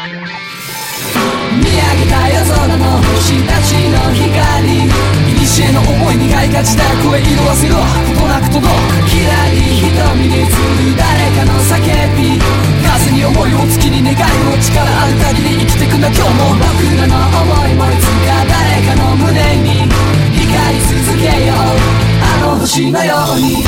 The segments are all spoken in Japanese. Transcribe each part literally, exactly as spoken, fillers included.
見上げた夜空の星たちの光、古の思いにがいがちだ声色あせろことなく届くきらり瞳に映る誰かの叫び、風に思いを月に願いを力ある限り生きてくんだ今日も。僕らの思いもいつか誰かの胸に光り続けようあの星のように。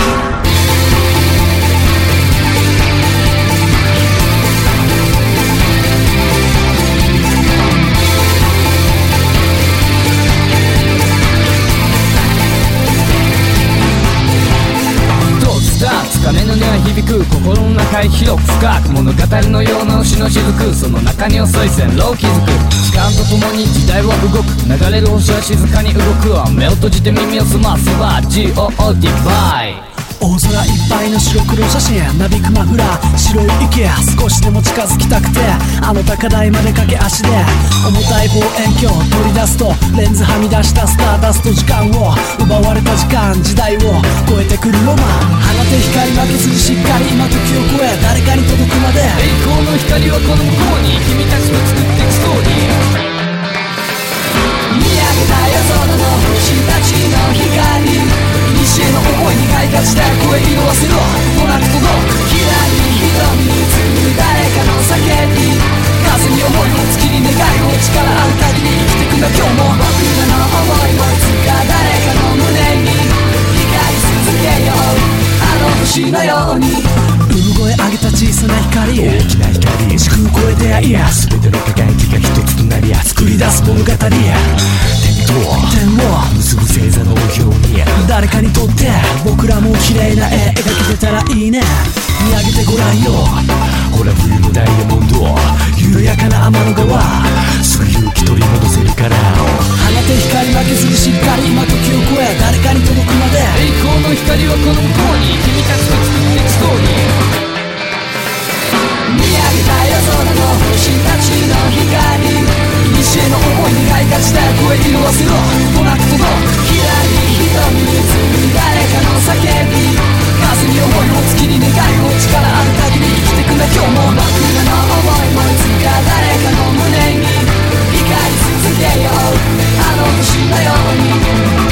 鐘の音は響く心の中へ広く深く物語のような星の雫、その中に遅い線路を築く。時間とともに時代は動く、流れる星は静かに動く。目を閉じて耳を澄ませば ジーオー ディバイ。 大空いっぱいの白黒写真なびくマフラー白い池、少しでも近づきたくてあの高台まで駆け足で重たい望遠鏡取り出すとレンズはみ出したスターダスト時間を奪われた時間時代を超えてくるロマン、放て光負けずにしっかり今時を超え誰かに届くまで。 栄光の光はこの向こうに君たちと作っていくストーリー。見上げた夜空の星たちの光、古の思いにがいがちだ声色あせろことなく届くきらり瞳に映る誰かの叫び、風に思いを月に願いを力ある限り生きてくんだ今日も。僕らの思いもいつか誰かの胸に光り続けようあの星のように。 産声上げた小さな光、 大きな光、 時空を超えてやいや全ての輝きが一つとなり作り出す物語、点を結ぶ星座の表に誰かにとって僕らも綺麗な絵描けてたらいいね。見上げてごらんよほら冬のダイヤモンド、 緩やかな天の川、 すぐ勇気取り戻せるから放て光負けずにしっかり今時を超え誰かに届くまで。 栄光の光はこの向こうに君たちと作っていくストーリー。見上げた夜空の星たちの光、古の思いにがいがちだ声色あせろことなく届くきらり瞳に映る誰かの叫び、風に思いを月に願いを力ある限り生きてくんだ今日も。僕らの思いもいつか誰かの胸に光り続けようあの星のように。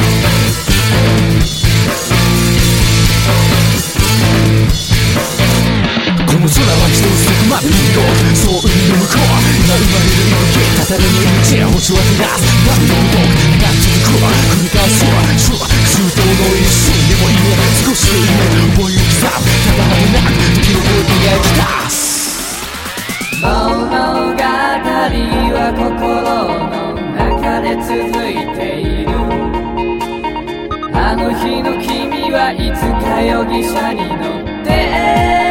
この空は一つ先まで見ろ、そう海の向こう今生まれる息絶たれの命星を照らすバブルの動く長続く繰り返す周到の一瞬でもいいね少しでいいね思いを刻むただまでなく時の声に描き出す。 物語は心の中で続いている、あの日の君はいつか容疑者に乗って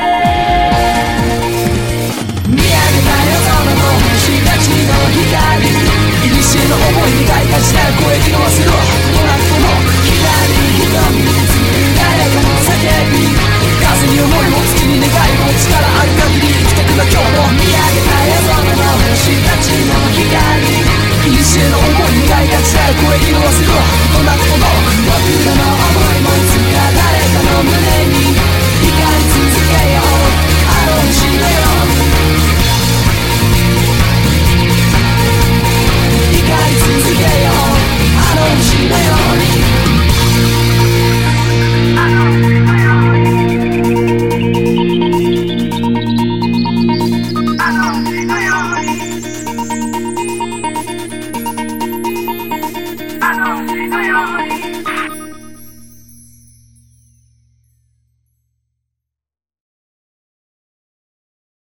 の思いにがいがちだ声色あせろことなく届くきらり瞳に映る誰かの叫び、風に思いを月に願いを力ある限り生きてくんだ今日も。見上げた夜空の星たちの光、古の思いにがいがちだ声色あせろことなく届く。僕らの思いもいつか誰かの胸に光り続けようあの星のように。光り続けようあの星のように。あの星のように。あの星のように。あの星のように。